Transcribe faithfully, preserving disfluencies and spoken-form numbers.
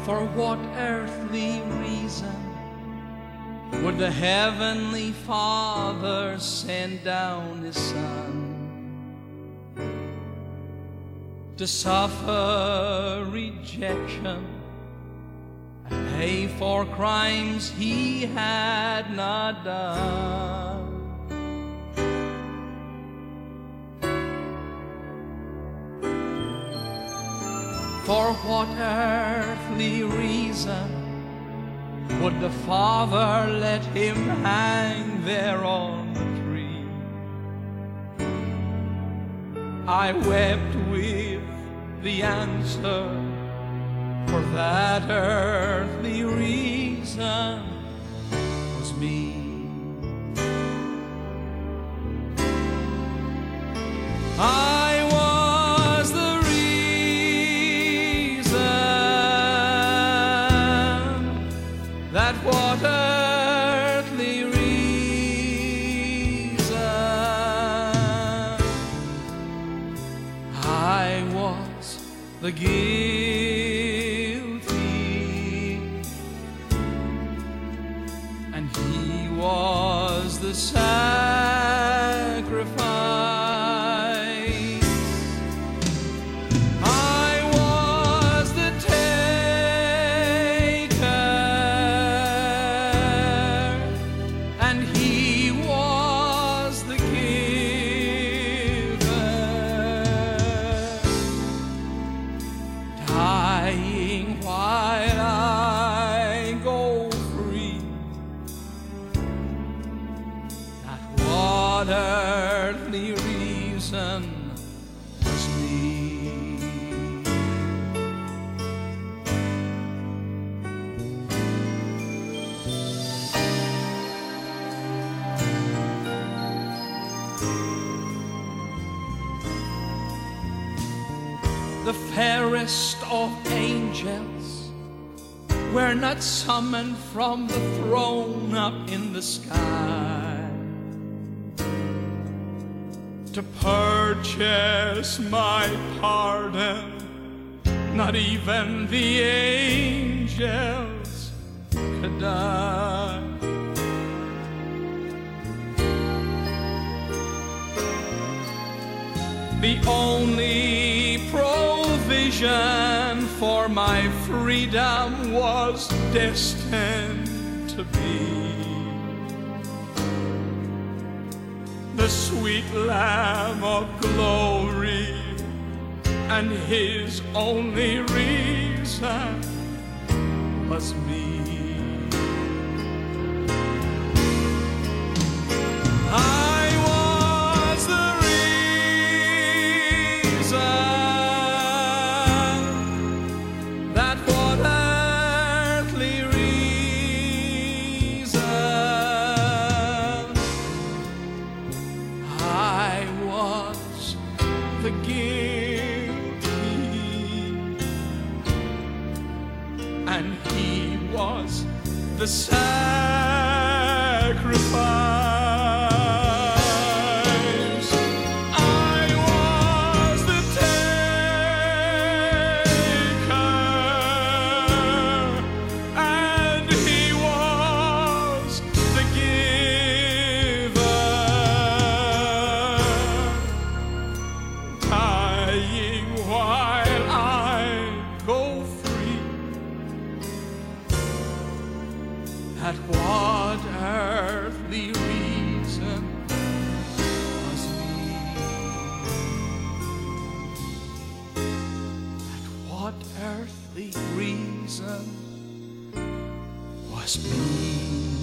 For what earthly reason would the Heavenly Father send down His Son to suffer rejection and pay for crimes He had not done? For what earthly reason would the Father let Him hang there on the tree? I wept with the answer, for that earthly reason was me. I was the reason that what earthly reason I was the guilty, and He was the sacrifice. I was the taker, and He was the giver, dying while I go free. Not what earthly reason was me. The fairest of angels were not summoned from the throne up in the sky to purchase my pardon. Not even the angels could die. The only provision for my freedom was destined to be the sweet Lamb of glory, and His only reason was me. I was the reason that what earthly reason I was the guilty, and He was the sacrifice. I was the taker, and He was the giver, dying while I go free. At what earthly reason was me? At what earthly reason was me?